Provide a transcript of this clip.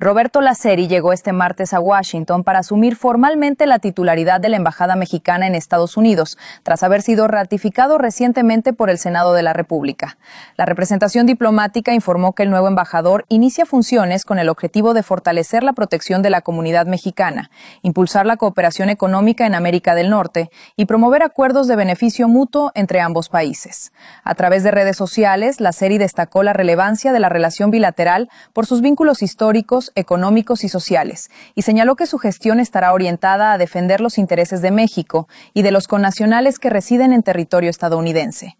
Roberto Laceri llegó este martes a Washington para asumir formalmente la titularidad de la Embajada Mexicana en Estados Unidos, tras haber sido ratificado recientemente por el Senado de la República. La representación diplomática informó que el nuevo embajador inicia funciones con el objetivo de fortalecer la protección de la comunidad mexicana, impulsar la cooperación económica en América del Norte y promover acuerdos de beneficio mutuo entre ambos países. A través de redes sociales, Laceri destacó la relevancia de la relación bilateral por sus vínculos históricos, económicos y sociales, y señaló que su gestión estará orientada a defender los intereses de México y de los connacionales que residen en territorio estadounidense.